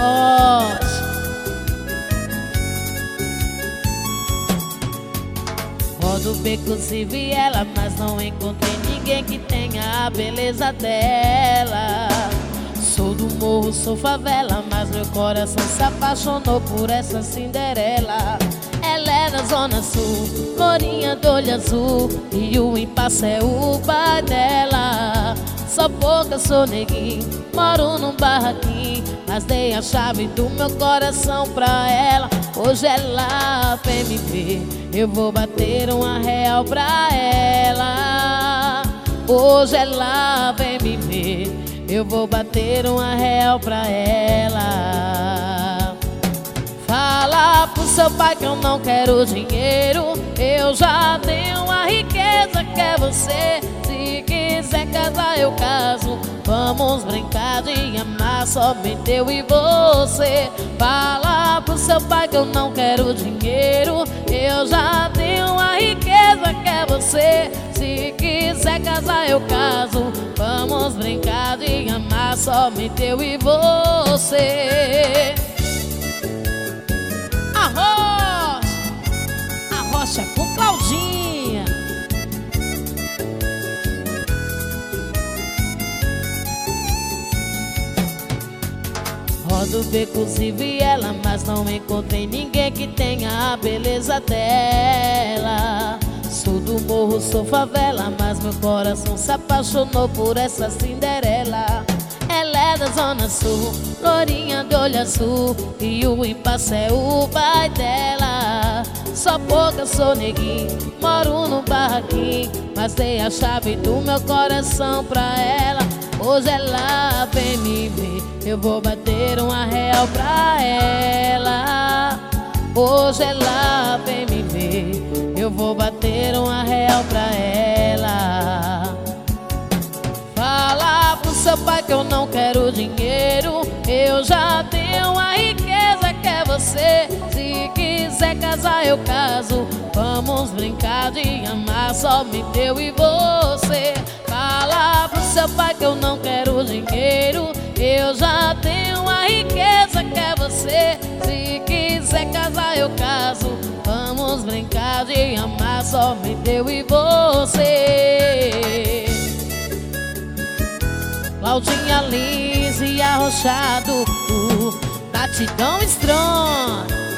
Rocha. Rodo becos e viela, mas não encontrei ninguém que tenha a beleza dela. Sou do morro, sou favela, mas meu coração se apaixonou por essa Cinderela. Ela é da Zona Sul, lourinha do olho azul, e o impasse é o pai dela. Sou pouca, sou neguinho, moro num barraquinho, mas dei a chave do meu coração pra ela. Hoje ela vem me ver, eu vou bater R$1 pra ela. Hoje ela vem me ver, eu vou bater R$1 pra ela. Fala pro seu pai que eu não quero dinheiro, eu já tenho a riqueza que é você. Se quiser casar eu caso, vamos brincar de amar somente eu e você. Fala pro seu pai que eu não quero dinheiro, eu já tenho a riqueza que é você. Se quiser casar eu caso, vamos brincar de amar somente eu e você. A Rocha com Claudinha. Rodo becos e viela, mas não encontrei ninguém que tenha a beleza dela. Sou do morro, sou favela, mas meu coração se apaixonou por essa Cinderela. Ela é da Zona Sul, lourinha do olho azul, e o impasse é o pai dela. Sou pouca, sou neguinho, moro num barraquinho, mas dei a chave do meu coração pra ela. Hoje ela vem me ver, eu vou bater R$1 pra ela. Hoje ela vem me ver, eu vou bater R$1 pra ela. Fala pro seu pai que eu não quero dinheiro, eu já tenho a riqueza que é você. Se quiser casar eu caso, vamos brincar de amar somente eu e você. Fala pro seu pai que eu não quero dinheiro, eu já tenho a riqueza que é você. Se quiser casar eu caso, vamos brincar de amar somente eu e você. Claudinha Lins e Arrochado, Batidão Strong.